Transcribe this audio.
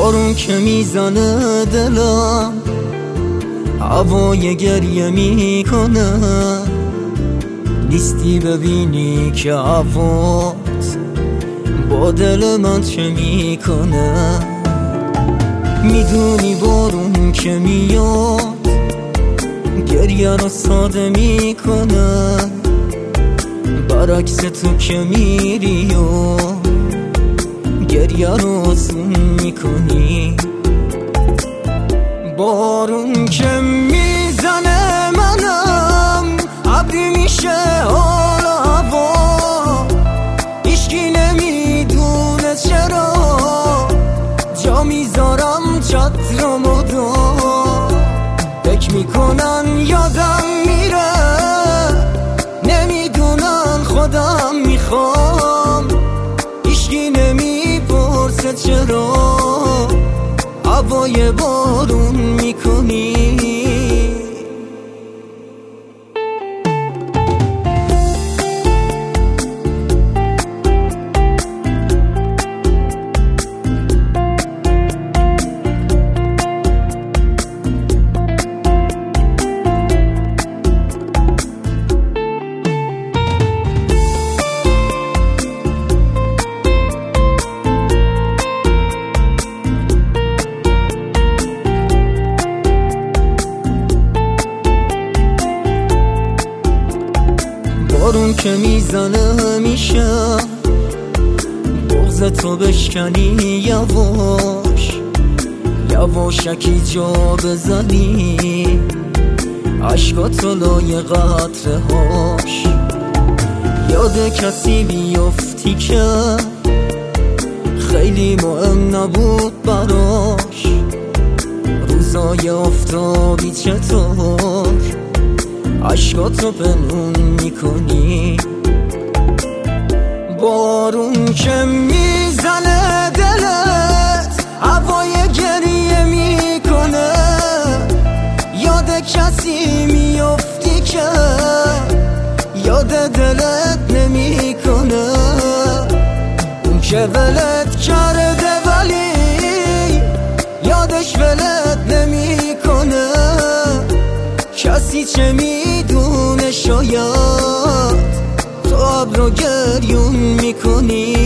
بارون که میزنه دلم هوای گریه میکنه، نیستی ببینی که هوات با دل من چه میکنه. میدونی بارون که میاد گریه رو ساده میکنه، برعکس تو که میری و گریه رو آسون میکنی. بارون که میزنه منم ابری میشه حال هوا، هیچکی نمیدونه چرا جا میذارم چترم و دار. فکر میکنن یادم میره، نمیدونن خودم میخوام، هیچکی نمیپرسه چرا هوای بارون میکنی. بارون که میزنه میشه بغض تو بشکنی، یواش یواشکی جا بزنی، عشقاتو لای قطره هاش. یاد کسی بیفتی که خیلی مهم نبود براش، روزای آفتابی چطور عشقاتو پنهون میکنی. بارون که میزنه دلت هوای گریه میکنه، یاد کسی میفتی که یاد دلت نمیکنه. اون که ولت کرده ولی یادش ولت نمیکنه، کسی چه میدونه شاید تو ابرو گریون میکنی.